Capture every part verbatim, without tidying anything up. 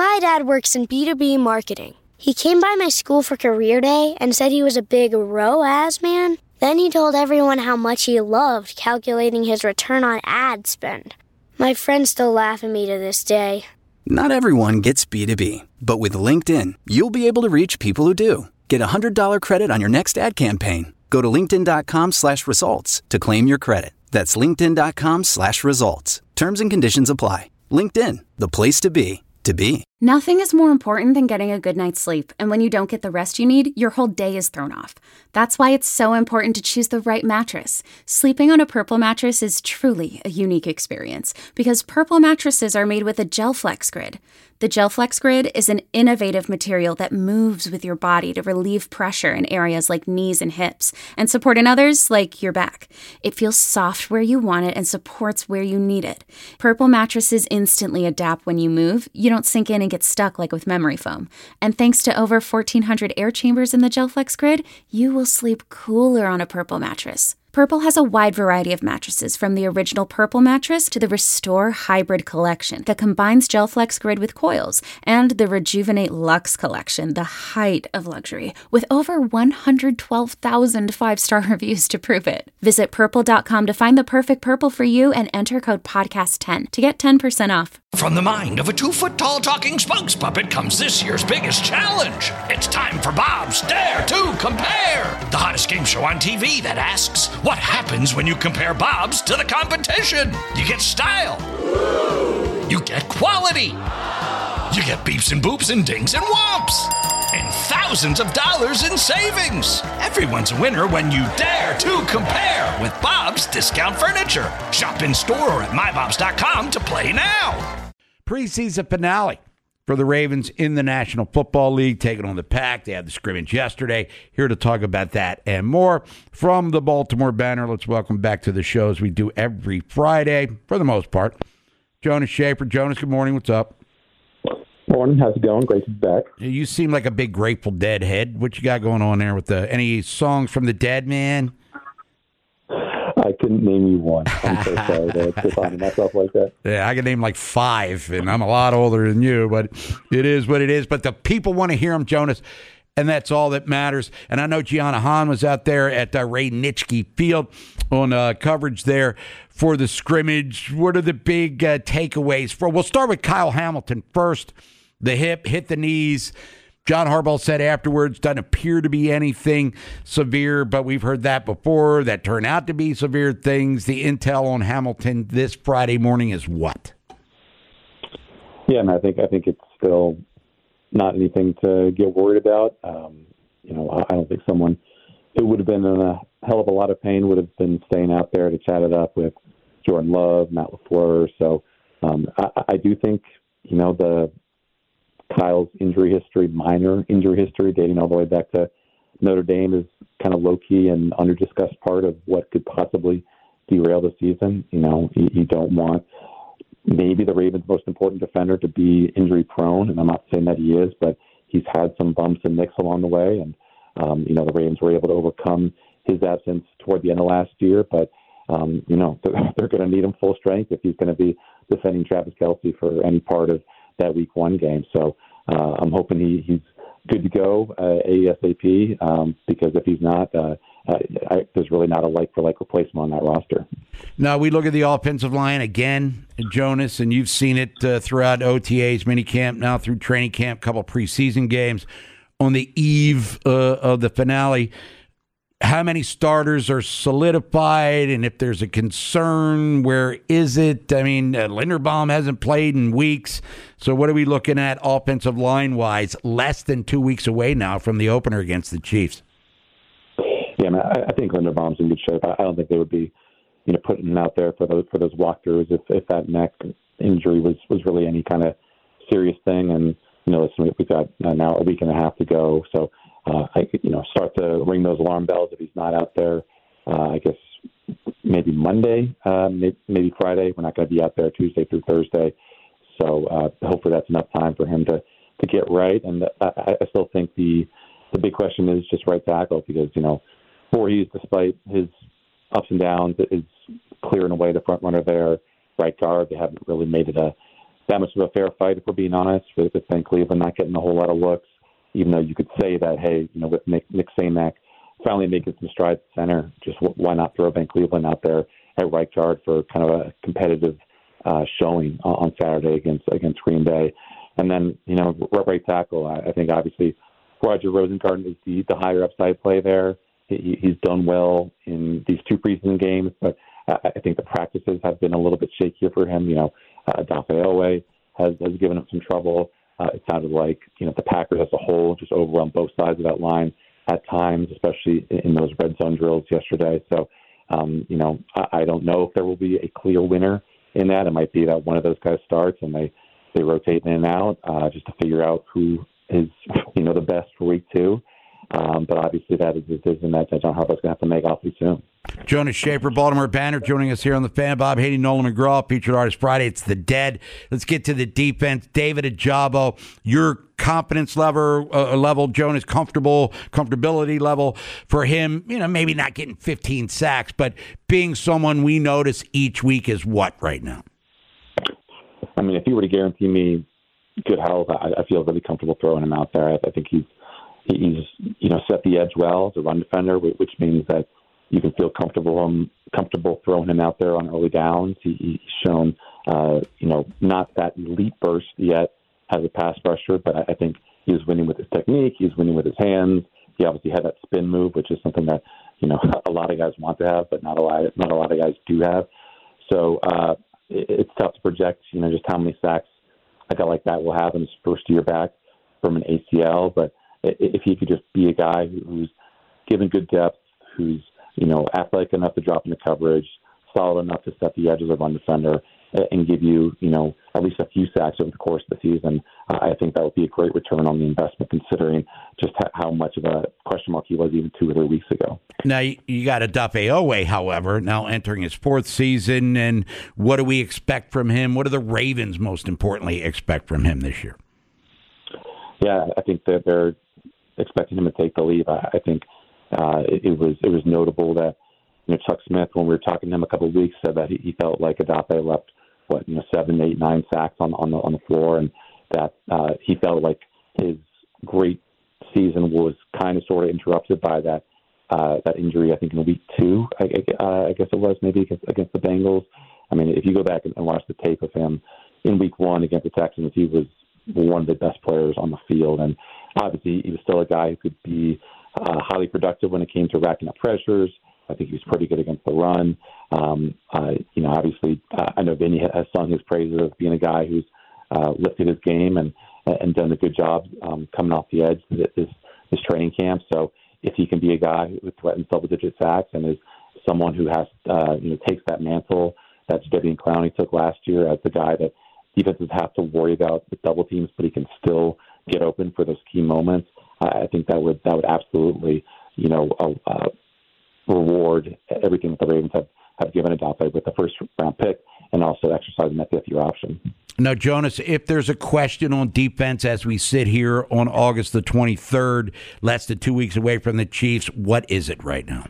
My dad works in B two B marketing. He came by my school for career day and said he was a big R O A S man. Then he told everyone how much he loved calculating his return on ad spend. My friends still laugh at me to this day. Not everyone gets B two B, but with LinkedIn, you'll be able to reach people who do. Get a one hundred dollars credit on your next ad campaign. Go to linkedin.com slash results to claim your credit. That's linkedin.com slash results. Terms and conditions apply. LinkedIn, the place to be, to be. Nothing is more important than getting a good night's sleep, and when you don't get the rest you need, your whole day is thrown off. That's why it's so important to choose the right mattress. Sleeping on a Purple mattress is truly a unique experience, because Purple mattresses are made with a GelFlex Grid. The GelFlex Grid is an innovative material that moves with your body to relieve pressure in areas like knees and hips, and support in others like your back. It feels soft where you want it and supports where you need it. Purple mattresses instantly adapt when you move. You don't sink in and get stuck like with memory foam. And thanks to over fourteen hundred air chambers in the GelFlex Grid, you will sleep cooler on a Purple mattress. Purple has a wide variety of mattresses, from the original Purple mattress to the Restore Hybrid collection that combines GelFlex Grid with coils, and the Rejuvenate Luxe collection, the height of luxury, with over one hundred twelve thousand five-star reviews to prove it. Visit purple dot com to find the perfect Purple for you and enter code podcast ten to get ten percent off. From the mind of a two-foot-tall talking spokes puppet comes this year's biggest challenge. It's time for Bob's Dare to Compare, the hottest game show on T V that asks, what happens when you compare Bob's to the competition? You get style. You get quality. You get beeps and boops and dings and whomps. And thousands of dollars in savings. Everyone's a winner when you dare to compare with Bob's Discount Furniture. Shop in store or at my bobs dot com to play now. Preseason finale for the Ravens in the National Football League, taking on the Pack. They had the scrimmage yesterday. Here to talk about that and more from the Baltimore Banner. Let's welcome back to the show, as we do every Friday, for the most part, Jonas Shaffer. Jonas, good morning. What's up? Morning. How's it going? Great to be back. You seem like a big Grateful Dead head. What you got going on there with the any songs from the Dead, man? I couldn't name you one. I'm so sorry to define myself like that. Yeah, I can name like five, and I'm a lot older than you, but it is what it is. But the people want to hear them, Jonas, and that's all that matters. And I know Gianna Hahn was out there at uh, Ray Nitschke Field on uh, coverage there for the scrimmage. What are the big uh, takeaways? For We'll start with Kyle Hamilton first. The hip hit the knees. John Harbaugh said afterwards, doesn't appear to be anything severe, but we've heard that before. That turned out to be severe things. The intel on Hamilton this Friday morning is what? Yeah, and I think I think it's still not anything to get worried about. Um, you know, I don't think someone who would have been in a hell of a lot of pain would have been staying out there to chat it up with Jordan Love, Matt LaFleur. So um, I, I do think, you know, the Kyle's injury history, minor injury history, dating all the way back to Notre Dame, is kind of low-key and under-discussed part of what could possibly derail the season. You know, you, you don't want maybe the Ravens' most important defender to be injury-prone, and I'm not saying that he is, but he's had some bumps and nicks along the way, and, um, you know, the Ravens were able to overcome his absence toward the end of last year, but, um, you know, they're, they're going to need him full strength if he's going to be defending Travis Kelce for any part of that week one game. So uh, I'm hoping he, he's good to go uh, ASAP, um, because if he's not, uh, uh, I, there's really not a like-for-like replacement on that roster. Now, we look at the offensive line again, Jonas, and you've seen it uh, throughout O T As, minicamp, now through training camp, couple preseason games. On the eve uh, of the finale, how many starters are solidified, and if there's a concern, where is it? I mean, uh, Linderbaum hasn't played in weeks, so what are we looking at offensive line-wise, less than two weeks away now from the opener against the Chiefs? Yeah, man, I, I think Linderbaum's in good shape. I, I don't think they would be, you know, putting him out there for those for those walkthroughs if, if that neck injury was, was really any kind of serious thing. And, you know, listen, we've got uh, now a week and a half to go, so Uh, I could, you know, start to ring those alarm bells if he's not out there. Uh, I guess maybe Monday, uh, maybe, maybe Friday. We're not going to be out there Tuesday through Thursday, so uh, hopefully that's enough time for him to, to get right. And I, I still think the the big question is just right tackle, because, you know, Voorhees, despite his ups and downs, is clearing away the front runner there. Right guard, they haven't really made it a that much of a fair fight, if we're being honest, with, with Ben Cleveland not getting a whole lot of looks, even though you could say that, hey, you know, with Nick, Nick Samac finally making some strides at center, just why not throw Ben Cleveland out there at right guard for kind of a competitive uh, showing on, on Saturday against against Green Bay. And then, you know, right tackle, I, I think obviously Roger Rosengarten is the, the higher upside play there. He, he's done well in these two preseason games, but I, I think the practices have been a little bit shakier for him. You know, uh, Dafe has, has given him some trouble. Uh, it sounded like, you know, the Packers as a whole just overwhelmed both sides of that line at times, especially in, in those red zone drills yesterday. So, um, you know, I, I don't know if there will be a clear winner in that. It might be that one of those guys starts and they, they rotate in and out uh, just to figure out who is, you know, the best for week two. Um, but obviously that is a decision that John Harbaugh's going to have to make awfully soon. Jonas Schaefer, Baltimore Banner, joining us here on the Fan. Bob Hayden, Nolan McGraw, Featured Artist Friday. It's the Dead. Let's get to the defense. David Ojabo, your confidence level, uh, level, Jonas, comfortable, comfortability level for him, you know, maybe not getting fifteen sacks, but being someone we notice each week is what right now? I mean, if you were to guarantee me good health, I, I feel really comfortable throwing him out there. I, I think he's, he's, you know, set the edge well as a run defender, which means that you can feel comfortable um, comfortable throwing him out there on early downs. He, he's shown, uh, you know, not that elite burst yet as a pass rusher, but I, I think he was winning with his technique. He's winning with his hands. He obviously had that spin move, which is something that, you know, a lot of guys want to have, but not a lot, not a lot of guys do have. So uh, it, it's tough to project, you know, just how many sacks a guy like that will have in his first year back from an A C L. But if he could just be a guy who's given good depth, who's, you know, athletic enough to drop into coverage, solid enough to set the edge as a run defender, and give you, you know, at least a few sacks over the course of the season, I think that would be a great return on the investment, considering just how much of a question mark he was even two or three weeks ago. Now, you got Odafe Oweh, however, now entering his fourth season, and what do we expect from him? What do the Ravens, most importantly, expect from him this year? Yeah, I think that they're expecting him to take the lead. I, I think uh, it, it was it was notable that, you know, Chuck Smith, when we were talking to him a couple of weeks, said that he, he felt like Odafe left, what, you know, seven, eight, nine sacks on on the on the floor, and that uh, he felt like his great season was kind of sort of interrupted by that uh, that injury. I think in week two, I, uh, I guess it was maybe against, against the Bengals. I mean, if you go back and, and watch the tape of him in week one against the Texans, he was one of the best players on the field, and obviously he was still a guy who could be uh, highly productive when it came to racking up pressures. I think he was pretty good against the run. Um, uh, you know, obviously, uh, I know Vinny has sung his praises of being a guy who's uh, lifted his game and and done a good job um, coming off the edge this this training camp. So if he can be a guy who threatens double-digit sacks and is someone who has uh, you know takes that mantle that Jadeveon Clowney took last year as the guy that defenses have to worry about with double teams, but he can still get open for those key moments, I think that would that would absolutely, you know, uh, uh, reward everything that the Ravens have, have given Odafe with the first round pick and also exercising that fifth year option. Now, Jonas, if there's a question on defense as we sit here on August the twenty-third, less than two weeks away from the Chiefs, what is it right now?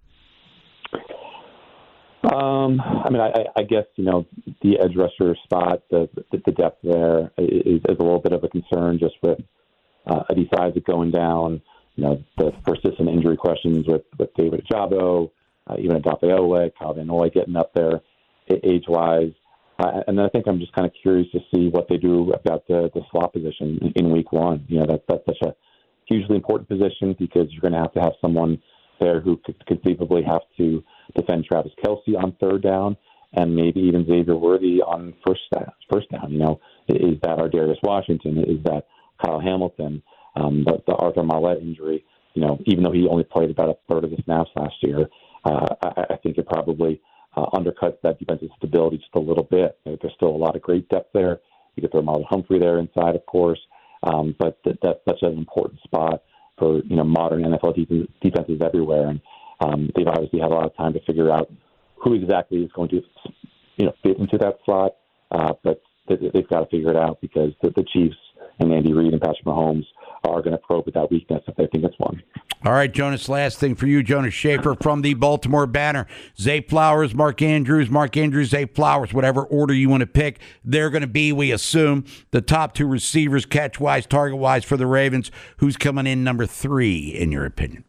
Um, I mean, I, I guess, you know, the edge rusher spot, the, the, the depth there is, is a little bit of a concern just with uh, Eddie Isaac going down, you know, the persistent injury questions with, with David Ojabo, uh, even Odafe Oweh, Kyle Van Noy getting up there age-wise. Uh, and then I think I'm just kind of curious to see what they do about the, the slot position in, in week one. You know, that, that's such a hugely important position because you're going to have to have someone there who could conceivably have to defend Travis Kelce on third down and maybe even Xavier Worthy on first down. First down, you know, is that our Darius Washington? Is that Kyle Hamilton? Um, the, the Arthur Marlette injury, you know, even though he only played about a third of the snaps last year, uh, I, I think it probably uh, undercuts that defensive stability just a little bit. There's still a lot of great depth there. You could throw Marlon Humphrey there inside, of course, um, but th- that's such an important spot for, you know, modern N F L defenses, defenses everywhere. And um, they've obviously had a lot of time to figure out who exactly is going to, you know, fit into that slot. Uh, but they, they've got to figure it out because the, the Chiefs and Andy Reid and Patrick Mahomes are going to probe at that weakness if they think it's one. All right, Jonas, last thing for you, Jonas Shaffer from the Baltimore Banner. Zay Flowers, Mark Andrews, Mark Andrews, Zay Flowers, whatever order you want to pick. They're going to be, we assume, the top two receivers, catch-wise, target-wise for the Ravens. Who's coming in number three, in your opinion?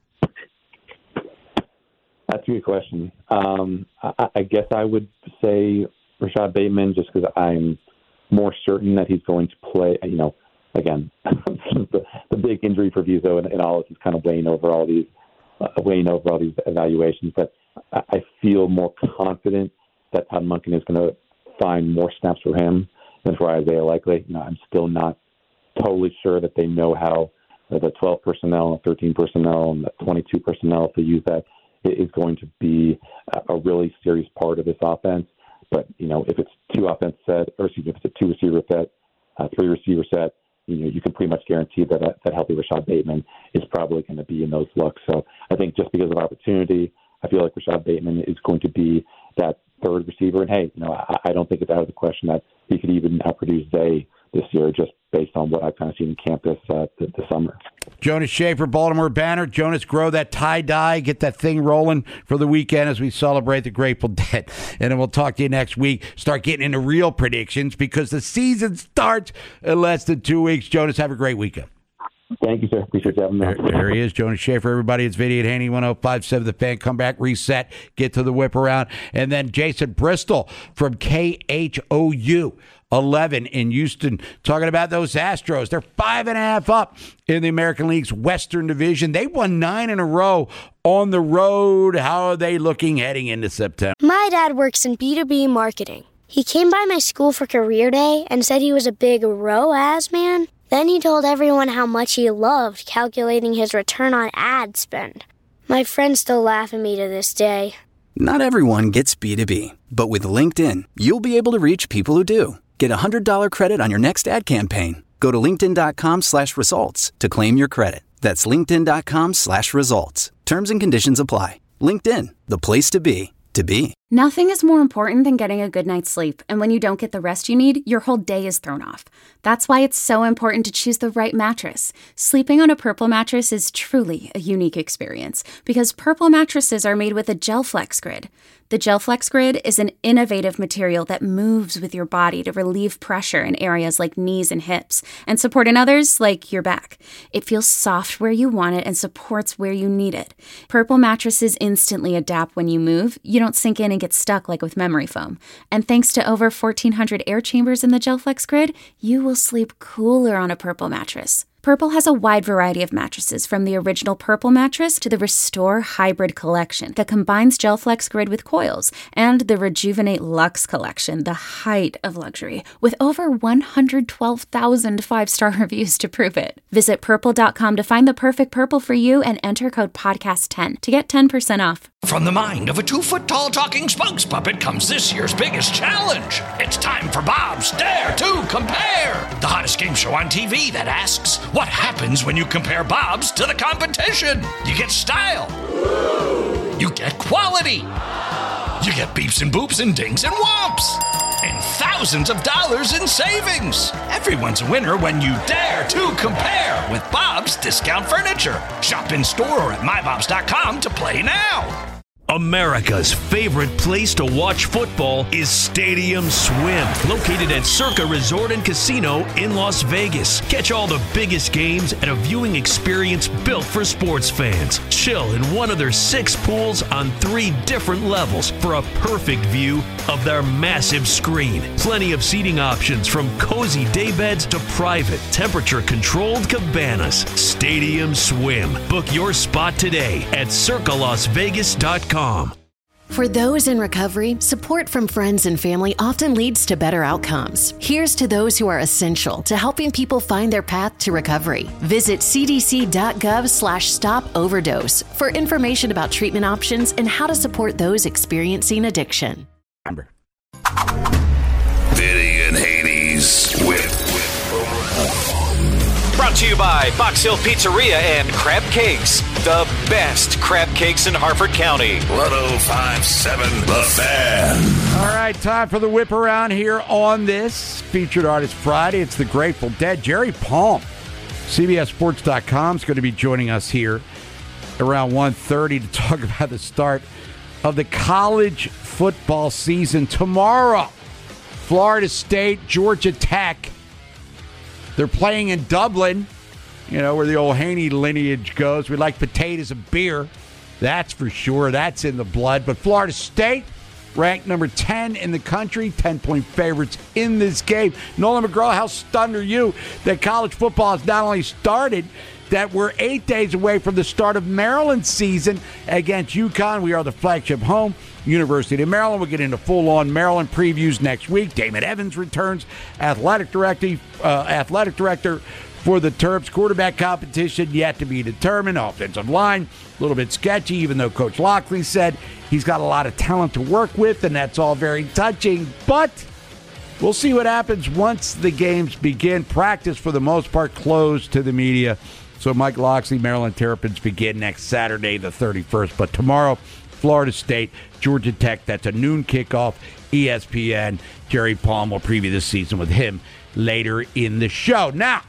That's a good question. Um, I, I guess I would say Rashad Bateman just because I'm more certain that he's going to play, you know, again, the, the big injury for Vizo and, and all this is kind of weighing over all these, uh, weighing over all these evaluations. But I, I feel more confident that Todd Monken is going to find more snaps for him than for Isaiah Likely. You know, I'm still not totally sure that they know how uh, the twelve personnel and thirteen personnel and the twenty-two personnel, if they use that, is going to be a, a really serious part of this offense. But, you know, if it's two offense set, or excuse me, if it's a two receiver set, uh, three receiver set, you know, you can pretty much guarantee that uh, that healthy Rashad Bateman is probably going to be in those looks. So I think just because of opportunity, I feel like Rashad Bateman is going to be that third receiver. And hey, you know, I, I don't think it's out of the question that he could even outproduce Zay this year, just based on what I've kind of seen in camp this, uh, this, this summer. Jonas Shaffer, Baltimore Banner. Jonas, grow that tie-dye, get that thing rolling for the weekend as we celebrate the Grateful Dead. And then we'll talk to you next week. Start getting into real predictions because the season starts in less than two weeks. Jonas, have a great weekend. Thank you, sir. Appreciate you having me. There, there he is, Jonas Shaffer. Everybody, it's Vinny at Haney, one oh five point seven The Fan. Come back, reset, get to the whip around. And then Jason Bristol from K H O U eleven in Houston, talking about those Astros. They're five and a half up in the American League's Western Division. They won nine in a row on the road. How are they looking heading into September? My dad works in B two B marketing. He came by my school for career day and said he was a big R O A S man. Then he told everyone how much he loved calculating his return on ad spend. My friends still laugh at me to this day. Not everyone gets B two B, but with LinkedIn, you'll be able to reach people who do. Get a one hundred dollars credit on your next ad campaign. Go to linkedin.com slash results to claim your credit. That's linkedin.com slash results. Terms and conditions apply. LinkedIn, the place to be, to be. Nothing is more important than getting a good night's sleep, and when you don't get the rest you need, your whole day is thrown off. That's why it's so important to choose the right mattress. Sleeping on a Purple mattress is truly a unique experience because Purple mattresses are made with a GelFlex Grid. The GelFlex Grid is an innovative material that moves with your body to relieve pressure in areas like knees and hips and support in others like your back. It feels soft where you want it and supports where you need it. Purple mattresses instantly adapt when you move. You don't sink in and get stuck like with memory foam. And thanks to over fourteen hundred air chambers in the GelFlex Grid, you will sleep cooler on a Purple mattress. Purple has a wide variety of mattresses, from the original Purple mattress to the Restore Hybrid collection that combines GelFlex Grid with coils, and the Rejuvenate Luxe collection, the height of luxury, with over one hundred twelve thousand five-star reviews to prove it. Visit purple dot com to find the perfect Purple for you and enter code podcast ten to get ten percent off. From the mind of a two-foot-tall talking spokes puppet comes this year's biggest challenge. It's time for Bob's Dare to Compare, the hottest game show on T V that asks, what happens when you compare Bob's to the competition? You get style. You get quality. You get beeps and boops and dings and whomps. And thousands of dollars in savings. Everyone's a winner when you dare to compare with Bob's Discount Furniture. Shop in store or at my bobs dot com to play now. America's favorite place to watch football is Stadium Swim, located at Circa Resort and Casino in Las Vegas. Catch all the biggest games at a viewing experience built for sports fans. Chill in one of their six pools on three different levels for a perfect view of their massive screen. Plenty of seating options, from cozy daybeds to private, temperature-controlled cabanas. Stadium Swim. Book your spot today at circa las vegas dot com. For those in recovery, support from friends and family often leads to better outcomes. Here's to those who are essential to helping people find their path to recovery. Visit cdc.gov slash stop overdose for information about treatment options and how to support those experiencing addiction. Remember. Vinny and Haney's Whip. Brought to you by Box Hill Pizzeria and Crab Cakes, the best crab cakes in Harford County. one oh five point seven The Fan. All right, time for the whip around here on this Featured Artist Friday. It's the Grateful Dead. Jerry Palm C B S Sports dot com is going to be joining us here around one thirty to talk about the start of the college football season tomorrow. Florida State, Georgia Tech. They're playing in Dublin, you know, where the old Haney lineage goes. We like potatoes and beer. That's for sure. That's in the blood. But Florida State, ranked number ten in the country, ten-point favorites in this game. Nolan McGraw, how stunned are you that college football has not only started, that we're eight days away from the start of Maryland's season against UConn. We are the flagship home, University of Maryland. We'll get into full-on Maryland previews next week. Damon Evans returns, athletic director, uh, athletic director for the Terps. Quarterback competition yet to be determined. Offensive line, a little bit sketchy, even though Coach Lockley said he's got a lot of talent to work with, and that's all very touching. But we'll see what happens once the games begin. Practice, for the most part, closed to the media. So Mike Locksley, Maryland Terrapins begin next Saturday, the thirty-first. But tomorrow, Florida State, Georgia Tech. That's a noon kickoff, E S P N. Jerry Palm will preview this season with him later in the show. Now,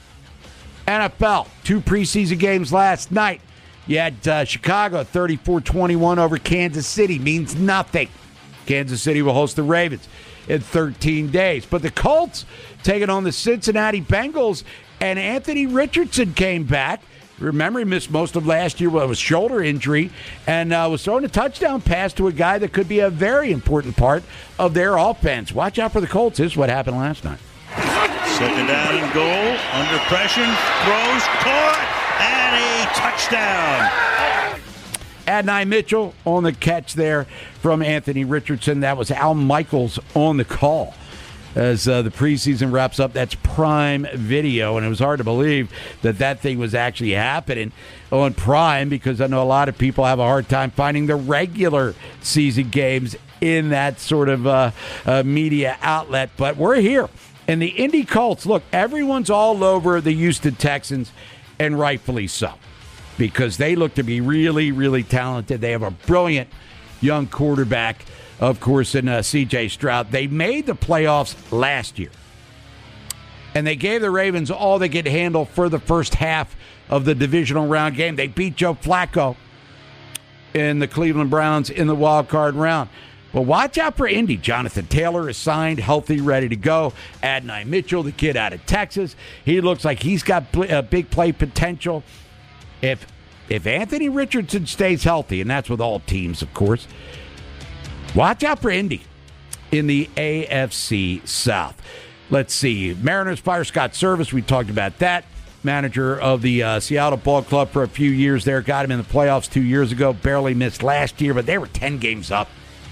N F L, two preseason games last night. You had uh, Chicago thirty-four twenty-one over Kansas City. Means nothing. Kansas City will host the Ravens in thirteen days. But the Colts taking on the Cincinnati Bengals, and Anthony Richardson came back. Remember, he missed most of last year with a shoulder injury, and uh, was throwing a touchdown pass to a guy that could be a very important part of their offense. Watch out for the Colts. This is what happened last night. Second down and goal, under pressure, throws, caught, and a touchdown. Adonai Mitchell on the catch there from Anthony Richardson. That was Al Michaels on the call. As uh, the preseason wraps up, that's Prime Video, and it was hard to believe that that thing was actually happening on Prime, because I know a lot of people have a hard time finding the regular season games in that sort of uh, uh, media outlet. But we're here. And the Indy Colts, look, everyone's all over the Houston Texans, and rightfully so, because they look to be really, really talented. They have a brilliant young quarterback, of course, in uh, C J Stroud. They made the playoffs last year, and they gave the Ravens all they could handle for the first half of the divisional round game. They beat Joe Flacco in the Cleveland Browns in the wild card round. Well, watch out for Indy. Jonathan Taylor is signed, healthy, ready to go. Adonai Mitchell, the kid out of Texas, he looks like he's got a big play potential. If if Anthony Richardson stays healthy, and that's with all teams, of course, watch out for Indy in the A F C South. Let's see. Mariners fire Scott Service. We talked about that. Manager of the uh, Seattle Ball Club for a few years there. Got him in the playoffs two years ago. Barely missed last year, but they were ten games up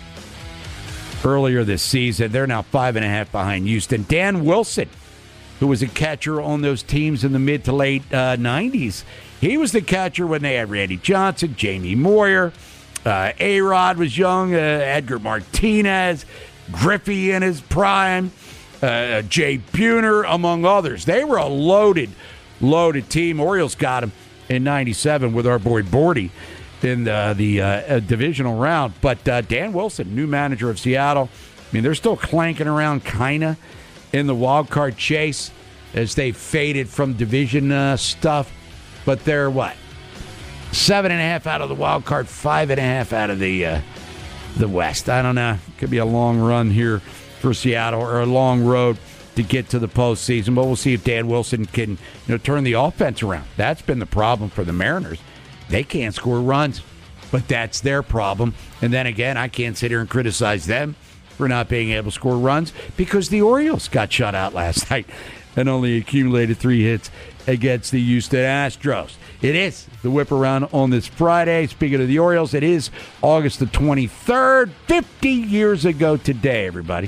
earlier this season. They're now five and a half behind Houston. Dan Wilson, who was a catcher on those teams in the mid to late uh, nineties, he was the catcher when they had Randy Johnson, Jamie Moyer, uh, A-Rod was young, uh, Edgar Martinez, Griffey in his prime, uh, Jay Buhner, among others. They were a loaded, loaded team. Orioles got him in ninety-seven with our boy Bordy in the, the uh, divisional round. But uh, Dan Wilson, new manager of Seattle, I mean, they're still clanking around kind of in the wild card chase as they faded from division uh, stuff. But they're what? Seven and a half out of the wild card, five and a half out of the uh, the West. I don't know. Could be a long run here for Seattle, or a long road to get to the postseason. But we'll see if Dan Wilson can, you know, turn the offense around. That's been the problem for the Mariners. They can't score runs, but that's their problem. And then again, I can't sit here and criticize them for not being able to score runs, because the Orioles got shut out last night and only accumulated three hits against the Houston Astros. It is the whip around on this Friday. Speaking of the Orioles, it is August the twenty-third, fifty years ago today, everybody.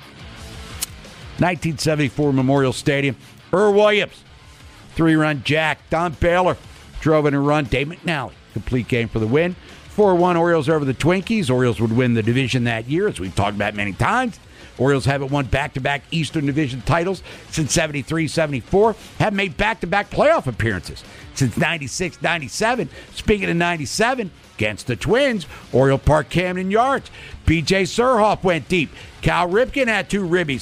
nineteen seventy-four Memorial Stadium. Earl Williams, three-run jack. Don Baylor drove in a run. Dave McNally, complete game for the win. four one Orioles over the Twinkies. Orioles would win the division that year, as we've talked about many times. Orioles haven't won back-to-back Eastern Division titles since seventy-three seventy-four. Have made back-to-back playoff appearances since ninety-six ninety-seven. Speaking of ninety-seven, against the Twins, Oriole Park Camden Yards. B J Surhoff went deep. Cal Ripken had two ribbies.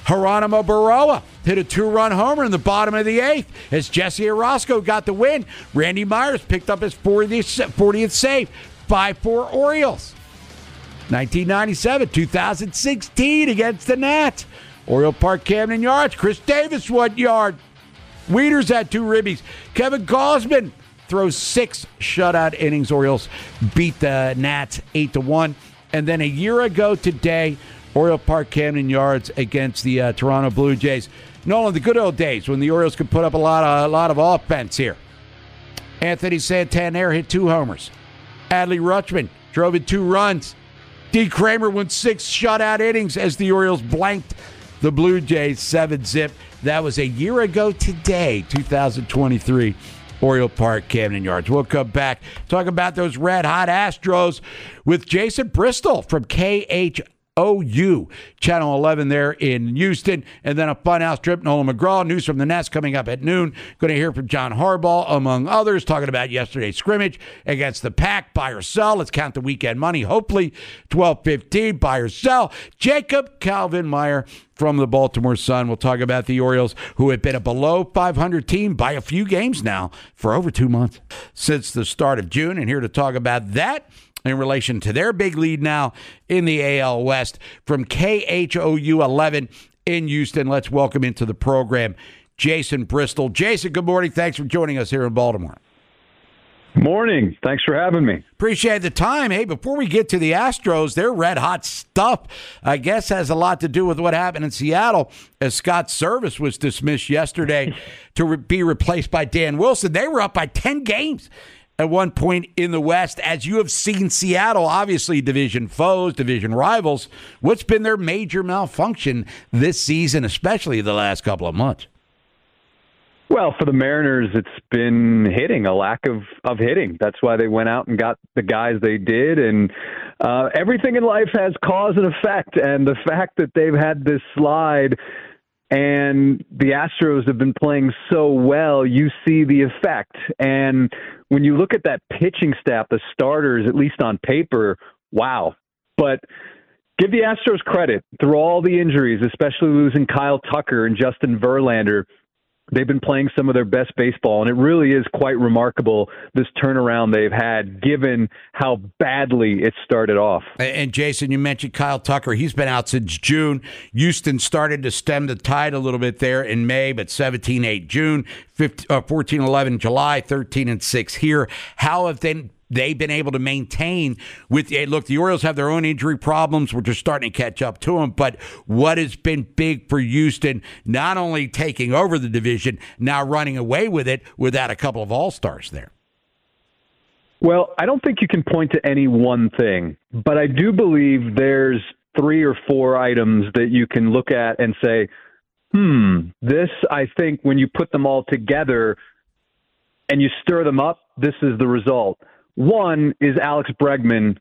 Geronimo Baroa hit a two-run homer in the bottom of the eighth as Jesse Orozco got the win. Randy Myers picked up his fortieth save. five four Orioles. nineteen ninety-seven, two thousand sixteen against the Nats. Oriole Park, Camden Yards. Chris Davis, one yard. Wieters had two ribbies. Kevin Gausman throws six shutout innings. Orioles beat the Nats eight to one. And then a year ago today, Oriole Park, Camden Yards against the uh, Toronto Blue Jays. Nolan, the good old days when the Orioles could put up a lot of, a lot of offense here. Anthony Santander hit two homers. Adley Rutschman drove in two runs. D. Kramer won six shutout innings as the Orioles blanked the Blue Jays seven zip. That was a year ago today, two thousand twenty-three, Oriole Park, Camden Yards. We'll come back, talk about those red-hot Astros with Jason Bristol from K H O U, Channel eleven there in Houston. And then a funhouse trip, Nolan McGraw, news from the Nest coming up at noon. Going to hear from John Harbaugh, among others, talking about yesterday's scrimmage against the Pack. Buy or sell. Let's count the weekend money. Hopefully, twelve fifteen, buy or sell. Jacob Calvin Meyer from the Baltimore Sun. We'll talk about the Orioles, who have been a below five hundred team by a few games now for over two months since the start of June. And here to talk about that in relation to their big lead now in the A L West from K H O U eleven in Houston. Let's welcome into the program Jason Bristol. Jason, good morning. Thanks for joining us here in Baltimore. Morning. Thanks for having me. Appreciate the time. Hey, before we get to the Astros, their red-hot stuff, I guess, has a lot to do with what happened in Seattle as Scott Service was dismissed yesterday to re- be replaced by Dan Wilson. They were up by ten games at one point in the West. As you have seen Seattle, obviously division foes, division rivals, what's been their major malfunction this season, especially the last couple of months? Well, for the Mariners, it's been hitting, a lack of, of hitting. That's why they went out and got the guys they did. And uh, everything in life has cause and effect. And the fact that they've had this slide and the Astros have been playing so well, you see the effect. And when you look at that pitching staff, the starters, at least on paper, wow. But give the Astros credit. Through all the injuries, especially losing Kyle Tucker and Justin Verlander, they've been playing some of their best baseball, and it really is quite remarkable, this turnaround they've had, given how badly it started off. And, Jason, you mentioned Kyle Tucker. He's been out since June. Houston started to stem the tide a little bit there in May, but seventeen eight June, fourteen eleven July, thirteen and six here. How have they... They've been able to maintain with, look, the Orioles have their own injury problems, which are starting to catch up to them. But what has been big for Houston, not only taking over the division, now running away with it without a couple of all-stars there? Well, I don't think you can point to any one thing, but I do believe there's three or four items that you can look at and say, hmm, this, I think, when you put them all together and you stir them up, this is the result. One is Alex Bregman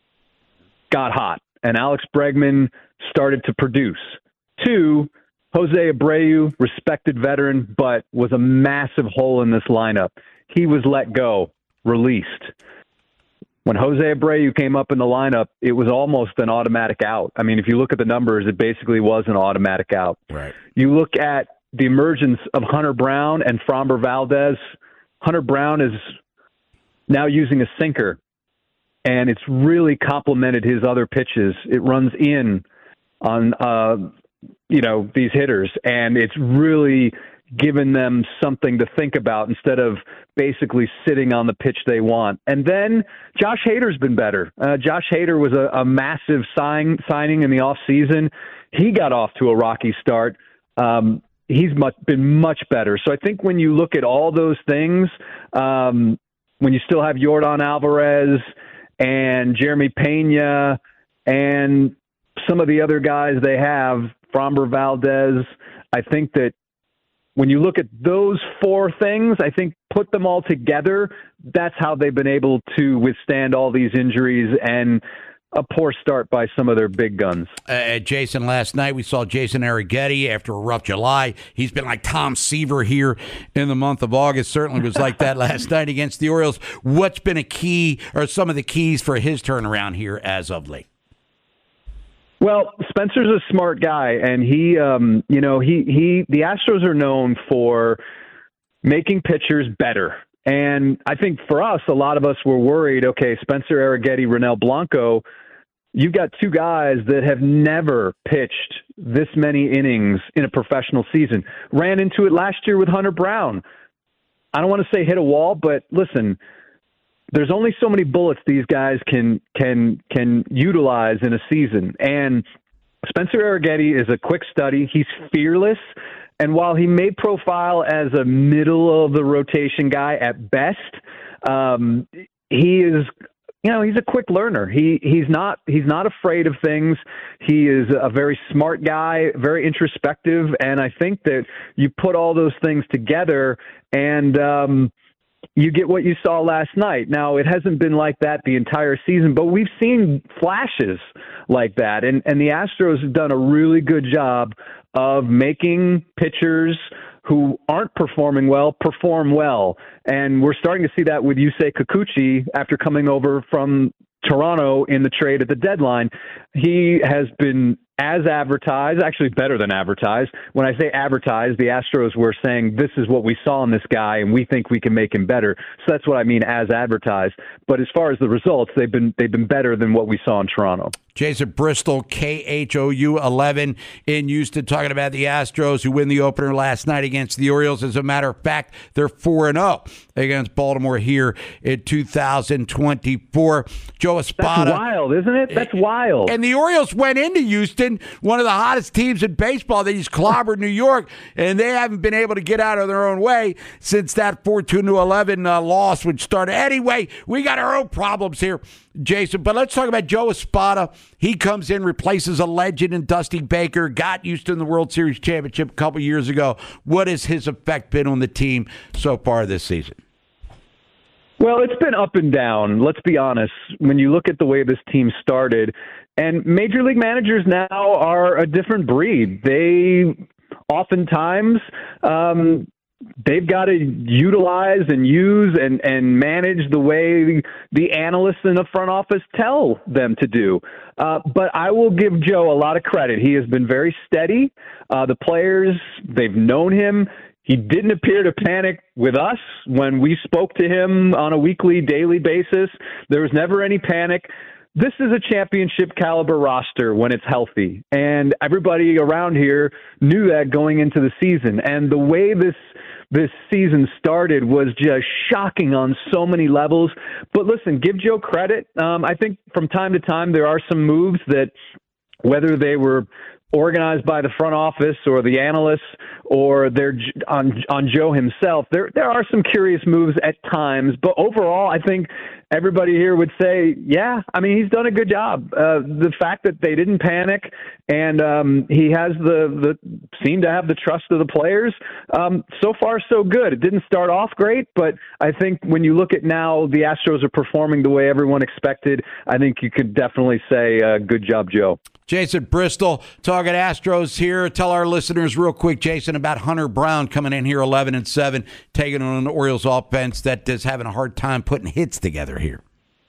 got hot, and Alex Bregman started to produce. Two, Jose Abreu, respected veteran, but was a massive hole in this lineup. He was let go, released. When Jose Abreu came up in the lineup, it was almost an automatic out. I mean, if you look at the numbers, it basically was an automatic out. Right. You look at the emergence of Hunter Brown and Framber Valdez. Hunter Brown is now using a sinker, and it's really complemented his other pitches. It runs in on, uh, you know, these hitters, and it's really given them something to think about instead of basically sitting on the pitch they want. And then Josh Hader's been better. Uh, Josh Hader was a, a massive sign, signing in the offseason. He got off to a rocky start. Um, he's much, been much better. So I think when you look at all those things, um, when you still have Yordan Alvarez and Jeremy Pena and some of the other guys they have, Framber Valdez, I think that when you look at those four things, I think put them all together, that's how they've been able to withstand all these injuries and a poor start by some of their big guns. Uh, Jason, last night we saw Jason Arrighetti after a rough July. He's been like Tom Seaver here in the month of August. Certainly was like that last night against the Orioles. What's been a key or some of the keys for his turnaround here as of late? Well, Spencer's a smart guy, and he, um, you know, he, he, the Astros are known for making pitchers better. And I think for us, a lot of us were worried, okay, Spencer Arrighetti, Ronel Blanco, you've got two guys that have never pitched this many innings in a professional season. Ran into it last year with Hunter Brown. I don't want to say hit a wall, but listen, there's only so many bullets these guys can can can utilize in a season. And Spencer Arrighetti is a quick study. He's fearless. And while he may profile as a middle-of-the-rotation guy at best, um, he is, you know, he's a quick learner. He he's not he's not afraid of things. He is a very smart guy, very introspective, and I think that you put all those things together, and um, you get what you saw last night. Now, it hasn't been like that the entire season, but we've seen flashes like that, and and the Astros have done a really good job of making pitchers who aren't performing well perform well. And we're starting to see that with Yusei Kikuchi after coming over from Toronto in the trade at the deadline. He has been as advertised, actually better than advertised. When I say advertised, the Astros were saying this is what we saw in this guy and we think we can make him better. So that's what I mean as advertised. But as far as the results, they've been they've been better than what we saw in Toronto. Jason Bristol, K H O U eleven in Houston, talking about the Astros who win the opener last night against the Orioles. As a matter of fact, they're four and oh against Baltimore here in two thousand twenty-four. Joe Espada. That's wild, isn't it? That's wild. And the Orioles went into Houston, one of the hottest teams in baseball. They just clobbered New York, and they haven't been able to get out of their own way since that fourteen to eleven uh, loss, which started. Anyway, we got our own problems here, Jason. But let's talk about Joe Espada. He comes in, replaces a legend in Dusty Baker, got Houston the World Series championship a couple years ago. What has his effect been on the team so far this season? Well, it's been up and down. Let's be honest. When you look at the way this team started, and major league managers now are a different breed. They oftentimes um, they've got to utilize and use and, and manage the way the analysts in the front office tell them to do. Uh, but I will give Joe a lot of credit. He has been very steady. Uh, the players, they've known him. He didn't appear to panic with us when we spoke to him on a weekly, daily basis. There was never any panic. This is a championship caliber roster when it's healthy. And everybody around here knew that going into the season. And the way this this season started was just shocking on so many levels. But listen, give Joe credit. Um, I think from time to time there are some moves that, whether they were organized by the front office or the analysts or they're on on Joe himself, there there are some curious moves at times, but overall I think everybody here would say, yeah, I mean, he's done a good job. Uh, the fact that they didn't panic and um, he has the, the seemed to have the trust of the players, um, so far so good. It didn't start off great, but I think when you look at now the Astros are performing the way everyone expected, I think you could definitely say uh, good job, Joe. Jason Bristol, talking Astros here. Tell our listeners real quick, Jason, about Hunter Brown coming in here eleven and seven, taking on an Orioles offense that is having a hard time putting hits together here.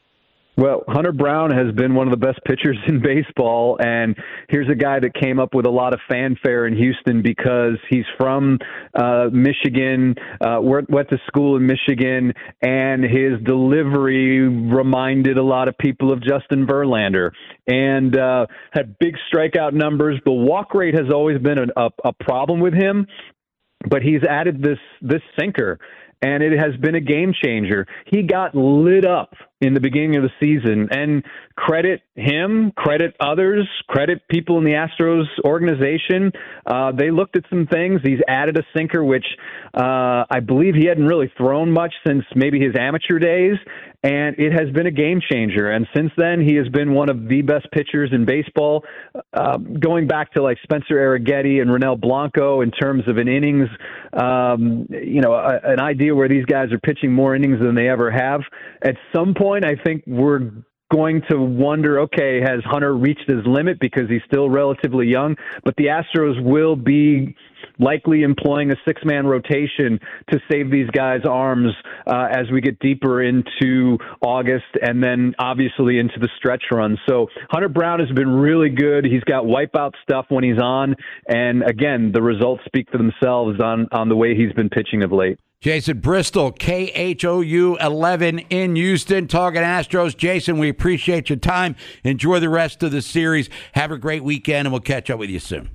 Well, Hunter Brown has been one of the best pitchers in baseball, and here's a guy that came up with a lot of fanfare in Houston because he's from uh, Michigan, uh, went to school in Michigan, and his delivery reminded a lot of people of Justin Verlander, and uh, had big strikeout numbers. The walk rate has always been a, a, a problem with him, but he's added this this sinker, and it has been a game changer. He got lit up in the beginning of the season, and credit him, credit others, credit people in the Astros organization. Uh, they looked at some things. He's added a sinker, which uh, I believe he hadn't really thrown much since maybe his amateur days, and it has been a game changer. And since then, he has been one of the best pitchers in baseball, uh, going back to like Spencer Arrighetti and Ronel Blanco in terms of an innings, um, you know, a, an idea where these guys are pitching more innings than they ever have. At some point, I think we're going to wonder, okay, has Hunter reached his limit because he's still relatively young? But the Astros will be likely employing a six-man rotation to save these guys' arms uh, as we get deeper into August and then obviously into the stretch run. So Hunter Brown has been really good. He's got wipeout stuff when he's on. And again, the results speak for themselves on, on the way he's been pitching of late. Jason Bristol, K H O U eleven in Houston, talking Astros. Jason, we appreciate your time. Enjoy the rest of the series. Have a great weekend, and we'll catch up with you soon.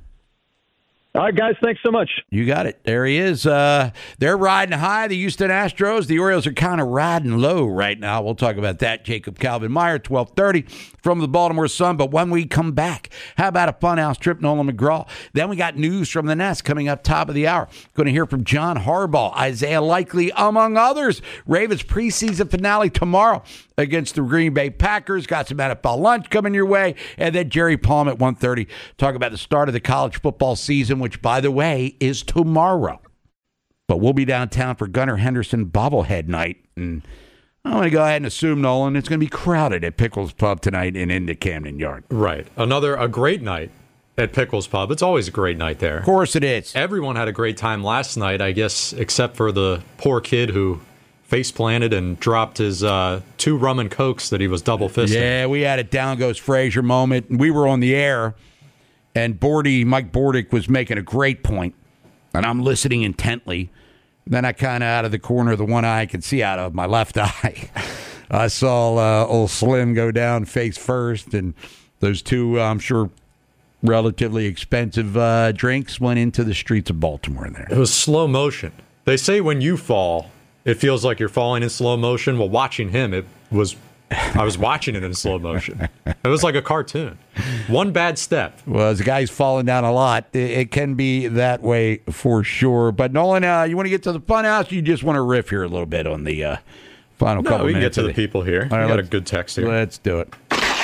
All right, guys, thanks so much. You got it. There he is. Uh, they're riding high, the Houston Astros. The Orioles are kind of riding low right now. We'll talk about that. Jacob Calvin-Meyer, twelve thirty from the Baltimore Sun. But when we come back, how about a funhouse trip, Nolan McGraw? Then we got news from the Nest coming up top of the hour. Going to hear from John Harbaugh, Isaiah Likely, among others. Ravens preseason finale tomorrow against the Green Bay Packers. Got some N F L lunch coming your way. And then Jerry Palm at one thirty. Talk about the start of the college football season, which, by the way, is tomorrow. But we'll be downtown for Gunnar Henderson bobblehead night. And I'm going to go ahead and assume, Nolan, it's going to be crowded at Pickles Pub tonight and into Camden Yard. Right. Another, a great night at Pickles Pub. It's always a great night there. Of course it is. Everyone had a great time last night, I guess, except for the poor kid who face planted and dropped his uh, two rum and cokes that he was double fisting. Yeah, we had a down goes Frazier moment. We were on the air, and Bordy, Mike Bordick was making a great point, and I'm listening intently. Then I kind of out of the corner of the one eye I could see out of my left eye, I saw uh, old Slim go down face first, and those two, uh, I'm sure, relatively expensive uh, drinks went into the streets of Baltimore there. It was slow motion. They say when you fall, it feels like you're falling in slow motion. Well, watching him, it was, I was watching it in slow motion. It was like a cartoon. One bad step. Well, as a guy who's falling down a lot, it, it can be that way for sure. But Nolan, uh, you want to get to the fun house? Or you just want to riff here a little bit on the uh, final no, couple we can minutes? get to the, the people here. All right, we got a good text here. Let's do it.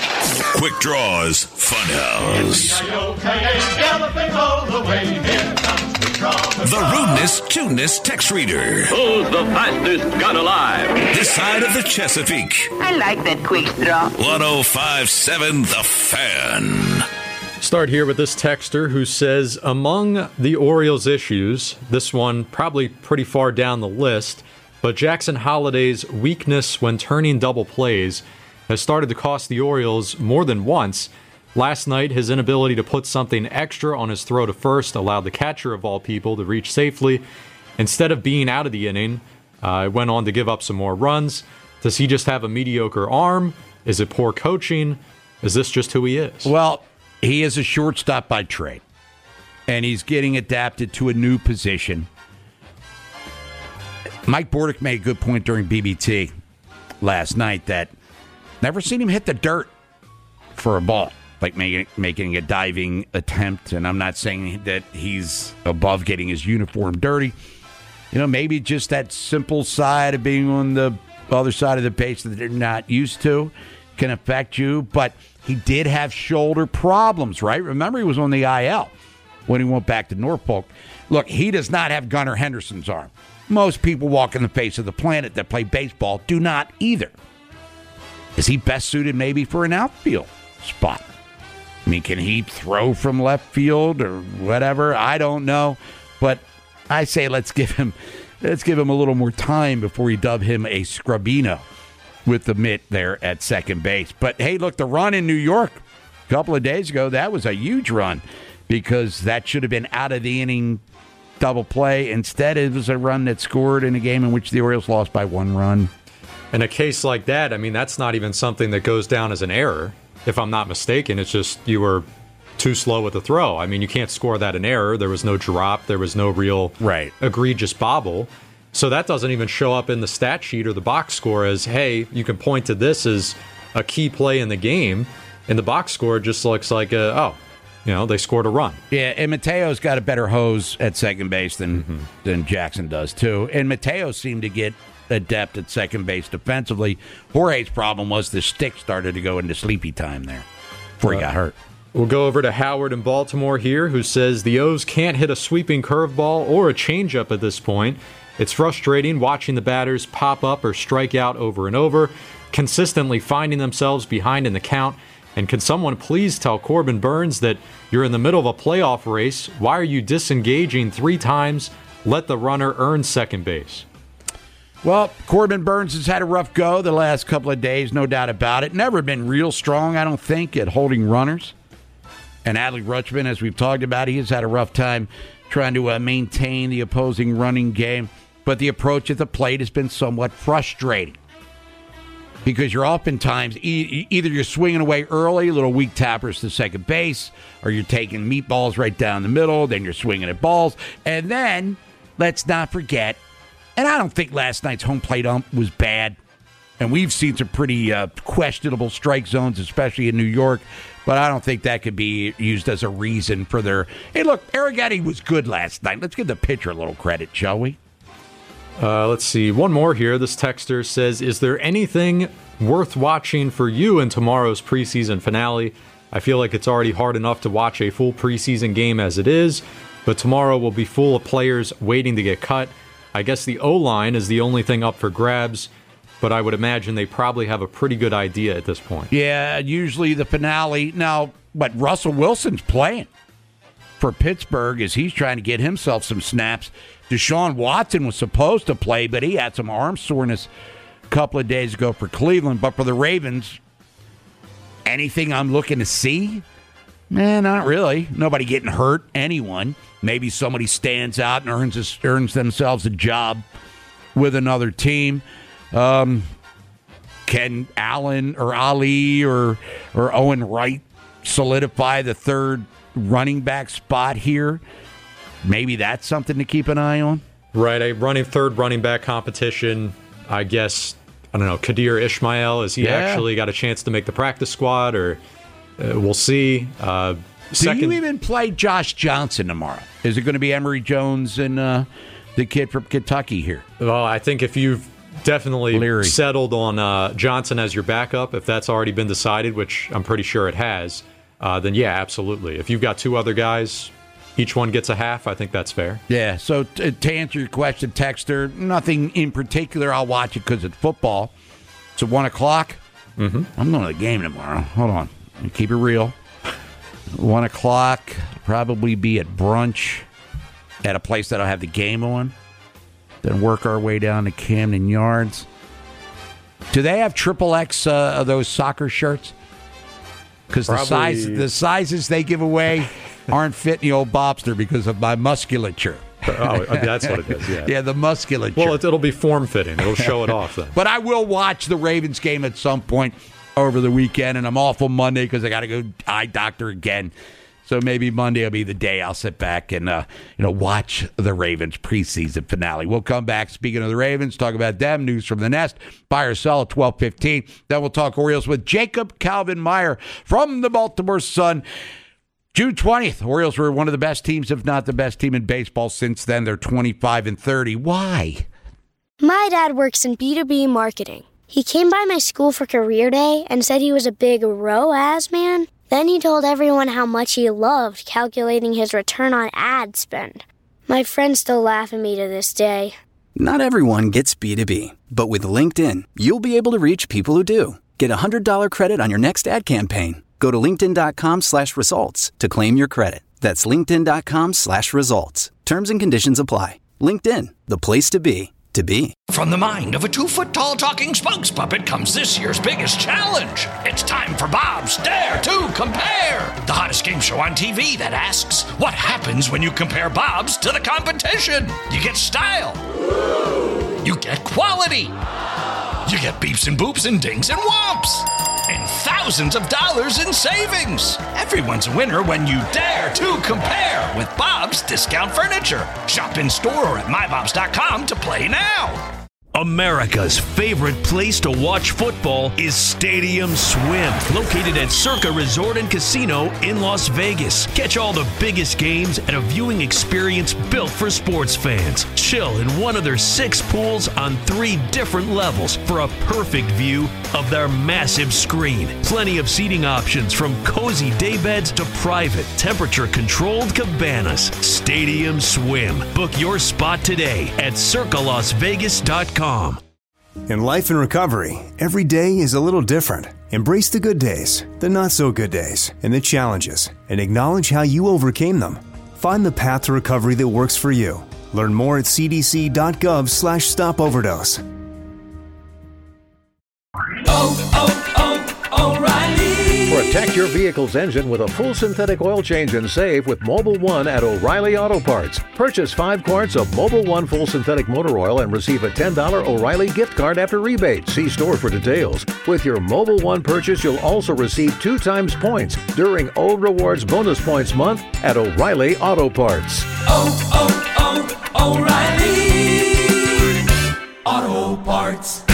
Quick Draws Funhouse. The rudeness, tuneness text reader. Who's the fastest gun alive? This side of the Chesapeake. I like that quick draw. one oh five point seven The Fan. Start here with this texter who says, among the Orioles' issues, this one probably pretty far down the list, but Jackson Holliday's weakness when turning double plays has started to cost the Orioles more than once. Last night, his inability to put something extra on his throw to first allowed the catcher of all people to reach safely. Instead of being out of the inning, uh, it went on to give up some more runs. Does he just have a mediocre arm? Is it poor coaching? Is this just who he is? Well, he is a shortstop by trade, and he's getting adapted to a new position. Mike Bordick made a good point during B B T last night that never seen him hit the dirt for a ball, like making making a diving attempt. And I'm not saying that he's above getting his uniform dirty. You know, maybe just that simple side of being on the other side of the base that they're not used to can affect you. But he did have shoulder problems, right? Remember, he was on the I L when he went back to Norfolk. Look, he does not have Gunnar Henderson's arm. Most people walking the face of the planet that play baseball do not either. Is he best suited maybe for an outfield spot? I mean, can he throw from left field or whatever? I don't know. But I say let's give him let's give him a little more time before we dub him a Scrubino with the mitt there at second base. But, hey, look, the run in New York a couple of days ago, that was a huge run because that should have been out of the inning double play. Instead, it was a run that scored in a game in which the Orioles lost by one run. In a case like that, I mean, that's not even something that goes down as an error, if I'm not mistaken. It's just you were too slow with the throw. I mean, you can't score that an error. There was no drop. There was no real right. egregious bobble. So that doesn't even show up in the stat sheet or the box score as, hey, you can point to this as a key play in the game. And the box score just looks like, a, oh, you know, they scored a run. Yeah, and Mateo's got a better hose at second base than, mm-hmm. than Jackson does, too. And Mateo seemed to get adept at second base defensively. Jorge's problem was the stick started to go into sleepy time there before he got hurt. We'll go over to Howard in Baltimore here, who says the O's can't hit a sweeping curveball or a changeup at this point. It's frustrating watching the batters pop up or strike out over and over, consistently finding themselves behind in the count. And can someone please tell Corbin Burnes that you're in the middle of a playoff race? Why are you disengaging three times? Let the runner earn second base. Well, Corbin Burnes has had a rough go the last couple of days, no doubt about it. Never been real strong, I don't think, at holding runners. And Adley Rutschman, as we've talked about, he has had a rough time trying to uh, maintain the opposing running game. But the approach at the plate has been somewhat frustrating. Because you're oftentimes, e- either you're swinging away early, little weak tappers to second base, or you're taking meatballs right down the middle, then you're swinging at balls. And then, let's not forget, and I don't think last night's home plate ump was bad. And we've seen some pretty uh, questionable strike zones, especially in New York. But I don't think that could be used as a reason for their... Hey, look, Arrighetti was good last night. Let's give the pitcher a little credit, shall we? Uh, let's see. One more here. This texter says, is there anything worth watching for you in tomorrow's preseason finale? I feel like it's already hard enough to watch a full preseason game as it is, but tomorrow will be full of players waiting to get cut. I guess the O-line is the only thing up for grabs, but I would imagine they probably have a pretty good idea at this point. Yeah, usually the finale. Now, but Russell Wilson's playing for Pittsburgh as he's trying to get himself some snaps. Deshaun Watson was supposed to play, but he had some arm soreness a couple of days ago for Cleveland. But for the Ravens, anything I'm looking to see? Eh, not really. Nobody getting hurt, anyone. Maybe somebody stands out and earns a, earns themselves a job with another team. Um, can Allen or Ali or or Owen Wright solidify the third running back spot here? Maybe that's something to keep an eye on. Right, a running third running back competition. I guess, I don't know, Kadir Ishmael, has he yeah. actually got a chance to make the practice squad? Or uh, we'll see. Uh, second, Do you even play Josh Johnson tomorrow? Is it going to be Emory Jones and uh, the kid from Kentucky here? Well, I think if you've definitely Leary. settled on uh, Johnson as your backup, if that's already been decided, which I'm pretty sure it has, uh, then yeah, absolutely. If you've got two other guys, each one gets a half, I think that's fair. Yeah, so t- to answer your question, Texter, nothing in particular. I'll watch it because it's football. It's at one o'clock. Mm-hmm. I'm going to the game tomorrow. Hold on. Keep it real. one o'clock, probably be at brunch at a place that I'll have the game on. Then work our way down to Camden Yards. Do they have triple X uh, of those soccer shirts? Because the size, the sizes they give away aren't fitting the old Bobster because of my musculature. Oh, that's what it is, yeah. Yeah, the musculature. Well, it, it'll be form-fitting. It'll show it off then. But I will watch the Ravens game at some point over the weekend, and I'm off on Monday because I got to go eye doctor again. So maybe Monday will be the day I'll sit back and uh, you know watch the Ravens preseason finale. We'll come back, speaking of the Ravens, talk about them, news from the Nest, buy or sell at twelve fifteen. Then we'll talk Orioles with Jacob Calvin Meyer from the Baltimore Sun. June twentieth, Orioles were one of the best teams, if not the best team in baseball since then. They're twenty-five and thirty. Why? My dad works in B two B marketing. He came by my school for career day and said he was a big R O A S man. Then he told everyone how much he loved calculating his return on ad spend. My friends still laugh at me to this day. Not everyone gets B two B, but with LinkedIn, you'll be able to reach people who do. Get a one hundred dollars credit on your next ad campaign. Go to linkedin.com slash results to claim your credit. That's linkedin.com slash results. Terms and conditions apply. LinkedIn, the place to be, to be. From the mind of a two-foot-tall talking spokes puppet comes this year's biggest challenge. It's time for Bob's Dare to Compare, the hottest game show on T V that asks, what happens when you compare Bob's to the competition? You get style. You get quality. You get beeps and boops and dings and whomps. And thousands of dollars in savings. Everyone's a winner when you dare to compare with Bob's Discount Furniture. Shop in store or at my bobs dot com to play now. America's favorite place to watch football is Stadium Swim, located at Circa Resort and Casino in Las Vegas. Catch all the biggest games at a viewing experience built for sports fans. Chill in one of their six pools on three different levels for a perfect view of their massive screen. Plenty of seating options from cozy daybeds to private, temperature-controlled cabanas. Stadium Swim. Book your spot today at circa las vegas dot com. In life and recovery, every day is a little different. Embrace the good days, the not so good days, and the challenges, and acknowledge how you overcame them. Find the path to recovery that works for you. Learn more at cdc.gov slash stop overdose. Oh, oh, oh, O'Reilly. Protect your vehicle's engine with a full synthetic oil change and save with Mobil one at O'Reilly Auto Parts. Purchase five quarts of Mobil one full synthetic motor oil and receive a ten dollars O'Reilly gift card after rebate. See store for details. With your Mobil one purchase, you'll also receive two times points during Old Rewards Bonus Points Month at O'Reilly Auto Parts. Oh, oh, oh, O'Reilly Auto Parts.